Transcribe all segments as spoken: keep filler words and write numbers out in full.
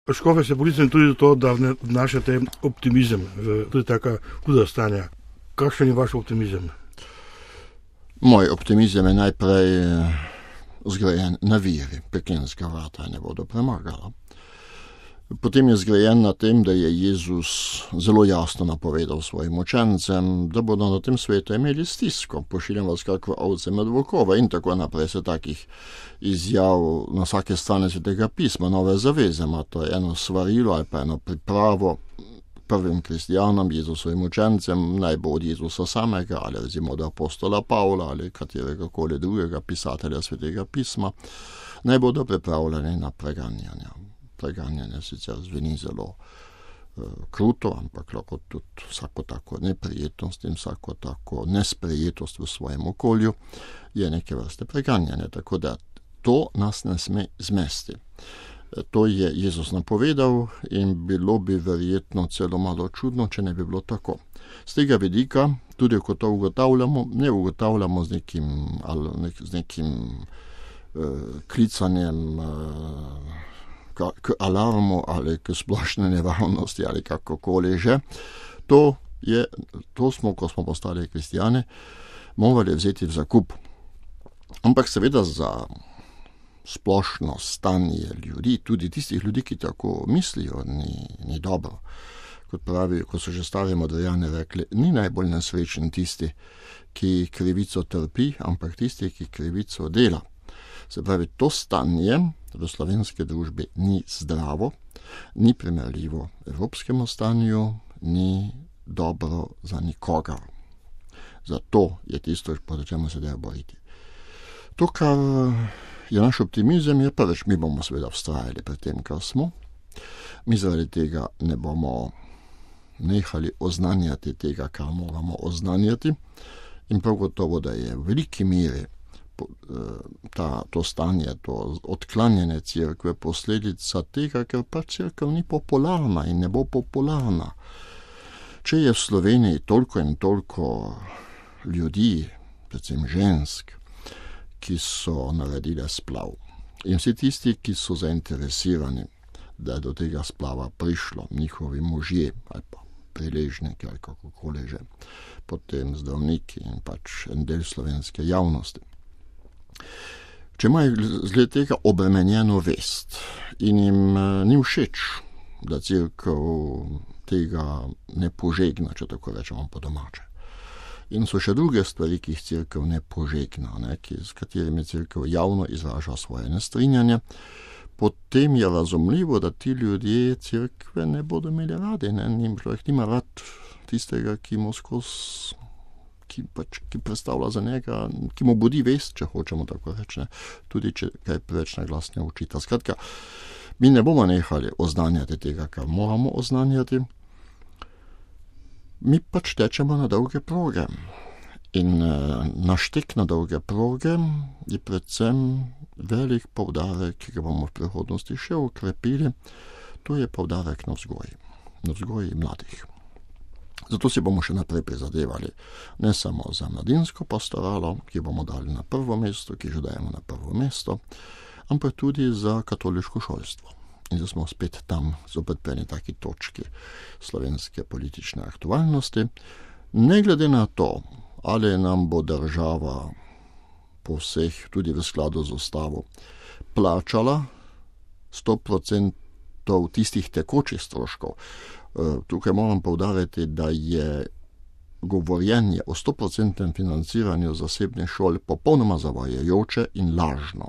Škofe se policam tudi to, da vnašate optimizem v tudi taka huda stanja. Kakšen je vaš optimizem? Moj optimizem je najprej zgrajen na veri, peklenska vrata ne bodo premagala. Potem je zgrajen na tem, da je Jezus zelo jasno napovedal svojim učencem, da bodo na tem svetu imeli stisko, pošiljam vas kakve ovce med volkove in tako naprej. Se takih izjav na vsake strani Svetega pisma, nove zaveze, ima to eno svarilo ali pa eno pripravo prvim kristijanom, Jezusovim učencem, naj bo od Jezusa samega ali recimo od apostola Pavla ali katerega koli drugega pisatelja Svetega pisma, naj bodo pripravljeni na preganjanja. Preganjanje sicer zveni zelo uh, kruto, ampak lahko tudi vsako tako neprijetnost in vsako tako nesprejetost v svojem okolju je neke vrste preganjanje, tako da to nas ne sme zmesti. To je Jezus napovedal in bilo bi verjetno celo malo čudno, če ne bi bilo tako. Z tega vidika, tudi ko to ugotavljamo, ne ugotavljamo z nekim, ali nek, z nekim uh, klicanjem uh, k alarmu ali k splošne nevarnosti ali kakokoli že. To je, to smo, ko smo postali kristijani, morali vzeti v zakup. Ampak seveda za splošno stanje ljudi, tudi tistih ljudi, ki tako mislijo, ni, ni dobro. Kot pravi, ko so že stari modrijani rekli, ni najbolj nesrečen tisti, ki krivico trpi, ampak tisti, ki krivico dela. Se pravi, to stanje v slovenske družbi ni zdravo, ni primerljivo evropskemu stanju, ni dobro za nikogar. Zato je tisto, po čemu se da boriti. To, kar je naš optimizem, je prvič, mi bomo seveda vztrajali pri tem, kar smo. Mi zaradi tega ne bomo nehali oznanjati tega, kar moramo oznanjati. In prav gotovo, da je v veliki meri Ta, to stanje, to odklanjanje cerkve posledica tega, ker pa cerkev ni popularna in ne bo popularna. Če je v Sloveniji toliko in toliko ljudi, predvsem žensk, ki so naredile splav in vsi tisti, ki so zainteresirani, da je do tega splava prišlo, njihovi možje ali pa priležniki ali kakokoli že, potem zdravniki in pač en del slovenske javnosti. Če imajo zgled tega obremenjeno vest in jim ni všeč, da cerkev tega ne požegna, če tako rečemo po domače. In so še druge stvari, ki jih cerkev ne požegna, ne, ki, s katerimi cerkev javno izraža svoje nestrinjanje, potem je razumljivo, da ti ljudje cerkve ne bodo imeli radi. Ne, njim človek nima rad tistega, ki mu skozi Ki, pač, ki predstavlja za njega, ki mu budi vest, če hočemo tako reči, tudi če kaj preveč na glas ne učita. Skratka, mi ne bomo nehali oznanjati tega, kar moramo oznanjati. Mi pač tečemo na dolge proge. In uh, naš tek na dolge proge je predvsem velik poudarek, ki ga bomo v prihodnosti še ukrepili. To je poudarek na vzgoji, na vzgoji mladih. Zato si bomo še naprej prizadevali ne samo za mladinsko pastoralo, ki bomo dali na prvo mesto, ki že dajemo na prvo mesto, ampak tudi za katoliško šolstvo. In da smo spet tam, zopet pri eni taki točki slovenske politične aktualnosti. Ne glede na to, ali nam bo država po vseh, tudi v skladu z ustavo, plačala sto procentov tistih tekočih stroškov. Tukaj moram poudariti, da je govorjenje o sto procentnem financiranju zasebnih šol popolnoma zavajajoče in lažno.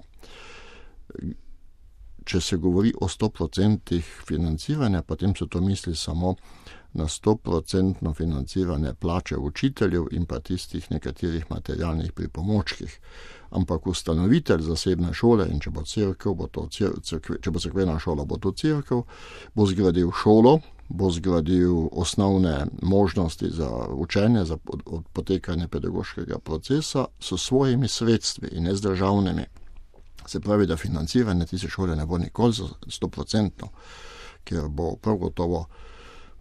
Če se govori o sto procentih financiranja, potem se to misli samo na sto procentno financiranje plače učiteljev in pa tistih nekaterih materialnih pripomočkih. Ampak ustanovitelj zasebne šole, in če bo cerkev, bo to cerkev, če bo cerkvena šola, bo to cerkev, bo zgradil šolo, bo zgradil osnovne možnosti za učenje, za potekanje pedagoškega procesa s svojimi sredstvi in ne z državnimi. Se pravi, da financiranje tiste šole ne bo nikoli za sto procentno, ker bo prav gotovo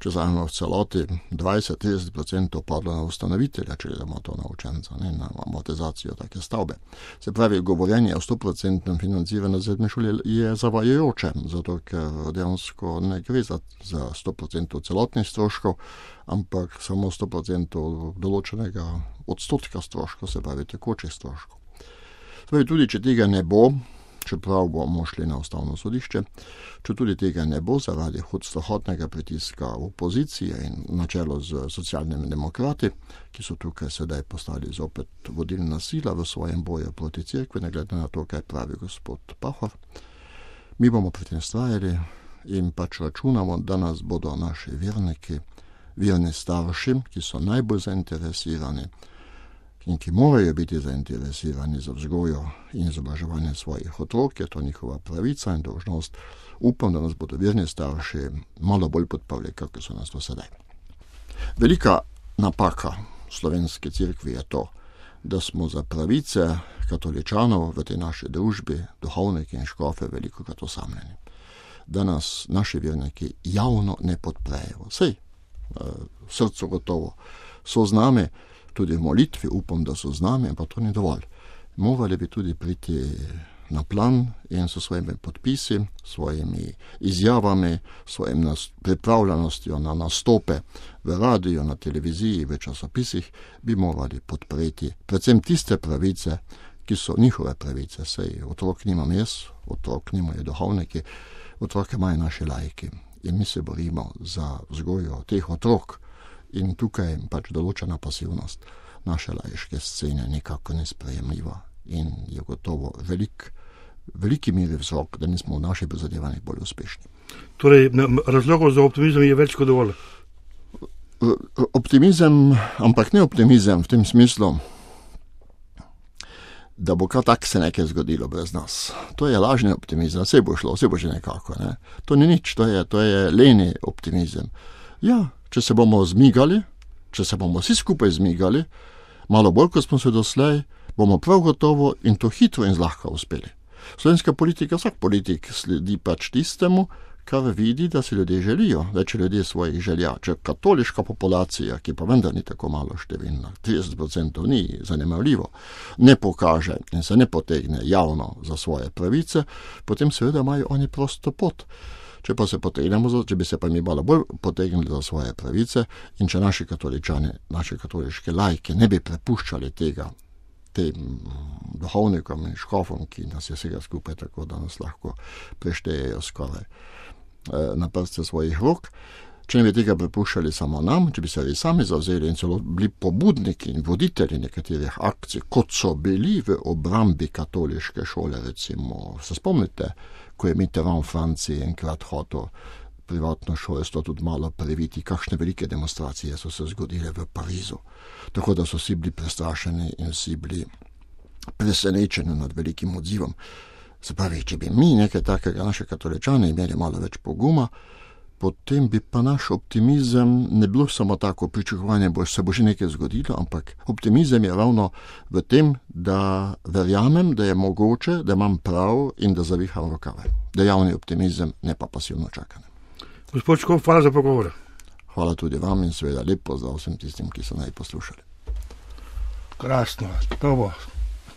če zajmemo v celoti dvajset do trideset procentov padlo na ustanovitelja, če gledamo to na učenca, ne, na amortizacijo take stavbe. Se pravi, govorjenje o sto procentnem financiranju zasebne šole je zavajajoče, zato ker dejansko ne gre za, za sto procentov celotnih stroškov, ampak samo sto procentov določenega odstotka stroškov, se pravi tekočih stroškov. Se pravi, tudi če tega ne bo, čeprav bomo šli na ustavno sodišče, če tudi tega ne bo zaradi hudstohotnega pritiska opozicije in na čelo z socialnimi demokrati, ki so tukaj sedaj postali zopet vodilna sila v svojem boju proti cerkvi, ne glede na to, kaj pravi gospod Pahor. Mi bomo pri tem vztrajali in pač računamo, da nas bodo naši verniki, verni starši, ki so najbolj zainteresirani in ki morajo biti zainteresirani za vzgojo in izobraževanje svojih otrok, je to njihova pravica in dolžnost. Upam, da nas bodo verni starši malo bolj podprli, kako so nas do sedaj. Velika napaka slovenske cerkve je to, da smo za pravice katoličanov v tej naši družbi, duhovniki in škofe, velikokrat osamljeni. Da nas naši verniki javno ne podprejo. Sej, v srcu gotovo so z nami, tudi v molitvi upam, da so z nami, ampak to ni dovolj. Morali bi tudi priti na plan in so svojimi podpisi, svojimi izjavami, svojim pripravljenostjo na nastope v radiju, na televiziji, v časopisih, bi morali podpreti predvsem tiste pravice, ki so njihove pravice. Sej otrok nimam jaz, otrok nimajo duhovniki, otroke imajo naši laiki. In mi se borimo za vzgojo teh otrok. In tukaj pač določena pasivnost naše laiške scene nekako nesprejemljiva in je gotovo velik, veliki meri vzrok, da nismo v naših prizadevanjih bolj uspešni. Torej, razlogov za optimizem je več kot dovolj? Optimizem, ampak ne optimizem v tem smislu, da bo kar tak se nekaj zgodilo brez nas. To je lažni optimizem, vse bo šlo, vse bo že nekako. Ne? To ni nič, to je, to je leni optimizem. Ja, če se bomo zmigali, če se bomo vsi skupaj zmigali, malo bolj, kot smo se doslej, bomo prav gotovo in to hitro in zlahka uspeli. Slovenska politika, vsak politik sledi pač tistemu, kar vidi, da si ljudje želijo, več ljudje svojih želja. Če katoliška populacija, ki pa vendar ni tako malo številna, trideset procentov ni zanemarljivo, ne pokaže in se ne potegne javno za svoje pravice, potem seveda imajo oni prosto pot. Če pa se potegnemo, če bi se pa mi malo bolj potegnili za svoje pravice in če naši katoličani, naše katoliške laike ne bi prepuščali tega tem duhovnikom in škofom, ki nas je vsega skupaj tako, da nas lahko preštejejo skoraj na prste svojih rok, če ne bi tega prepuščali samo nam, če bi se vi sami zavzeli in celo bili pobudniki in voditelji nekaterih akcij, kot so bili v obrambi katoliške šole, recimo, se spomnite, ko je Mitterrand v Franciji enkrat hotel privatno šolstvo tudi malo previti, kakšne velike demonstracije so se zgodile v Parizu. Tako da so vsi bili prestrašeni in vsi bili presenečeni nad velikim odzivom. Se pravi, če bi mi nekaj takega naše katoličane imeli malo več poguma, potem bi pa naš optimizem ne bilo samo tako pričakovanje, bo se bo že nekaj zgodilo, ampak optimizem je ravno v tem, da verjamem, da je mogoče, da imam prav in da zaviham rokave. Dejavni optimizem, ne pa pasivno čakanje. Gospod Škof, hvala za pogovor. Hvala tudi vam in seveda lep pozdrav vsem tistim, ki so naj poslušali. Krasno, to bo.